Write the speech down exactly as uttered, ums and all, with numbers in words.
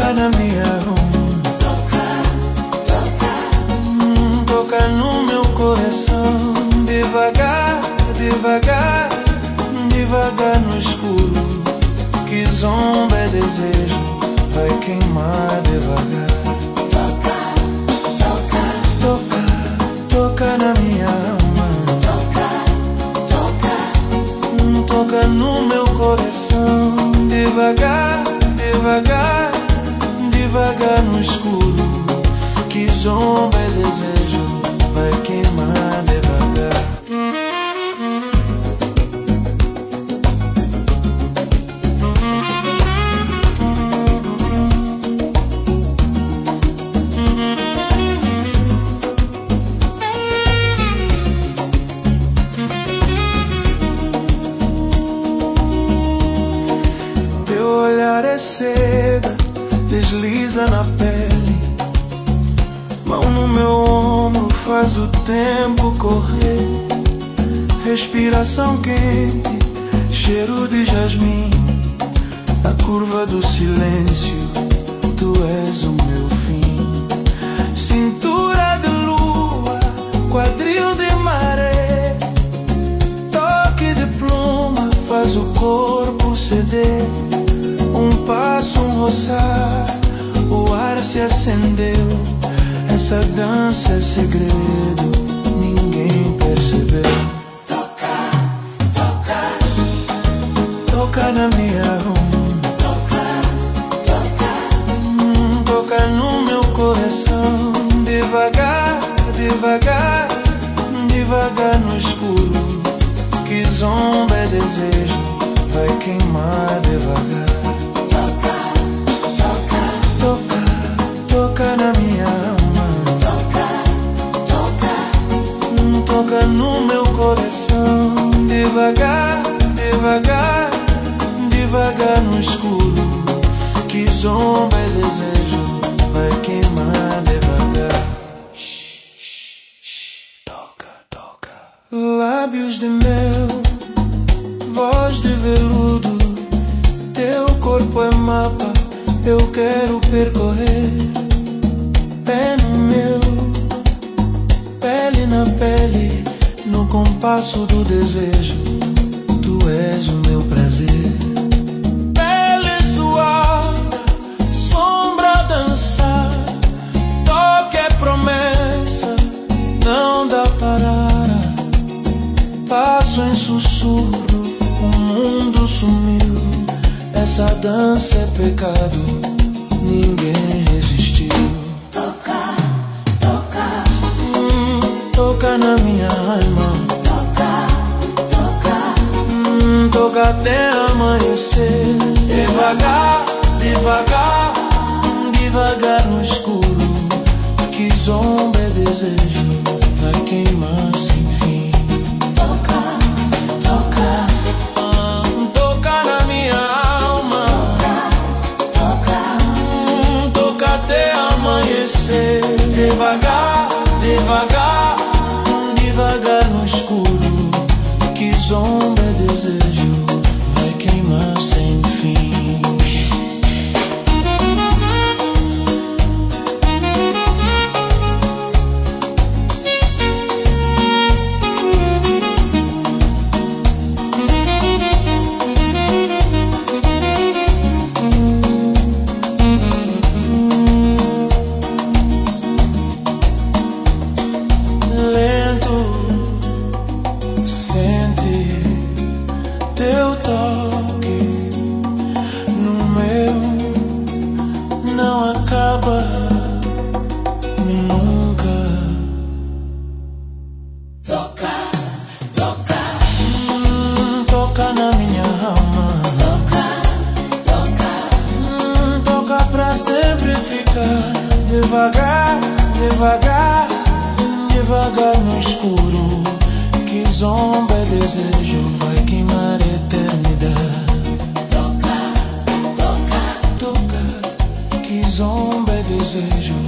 toca na minha alma, toca, toca, hum, toca no meu coração, devagar, devagar, devagar no escuro, que zomba é desejo, vai queimar devagar. toca, toca, Toca, toca na minha alma, toca, toca, hum, toca no meu coração, devagar, devagar, devagar no escuro, que zomba é desejo, vai queimar devagar. Teu olhar é seda, desliza na pele, mão no meu ombro faz o tempo correr, respiração quente, cheiro de jasmim, na curva do silêncio, tu és o meu fim. Cintura de lua, quadril de maré, toque de pluma faz o corpo ceder, um passo, um roçar, o ar se acendeu, essa dança é segredo, ninguém percebeu. toca, toca, Toca na minha alma, toca, toca, hum, toca no meu coração, devagar, devagar, devagar no escuro, que zomba é desejo, vai queimar devagar. toca, toca, Toca, toca na minha alma, toca, toca, hum, toca no meu coração, devagar, devagar, devagar no escuro, que zomba é desejo, vai queimar devagar. Toca, toca. Lábios de mel, voz de veludo, teu corpo é mapa, eu quero percorrer. Pé no meu, pele na pele, no compasso do desejo, tu és o meu prazer. Pele suada, sombra a dançar, toque é promessa, não dá parar. Passo em sussurro, o mundo sumiu, essa dança é pecado, ninguém resistiu. toca, toca, Hum, toca na minha alma, toca, toca, hum, toca até amanhecer, devagar, devagar, devagar no escuro, que zomba é desejo, vai queimar sem fim. toca, toca, Ah, toca na minha alma, toca, hum, toca até amanhecer, devagar, devagar, devagar no escuro, que zomba é desejo, vai queimar sem fim. Lento, sente teu toque no meu, não acaba nunca. toca, toca, Hum, toca na minha alma, toca, toca, hum, toca pra sempre ficar, devagar, devagar, devagar no escuro, que zomba é desejo, vai queimar eternidade. toca, toca, Toca, que zomba é desejo,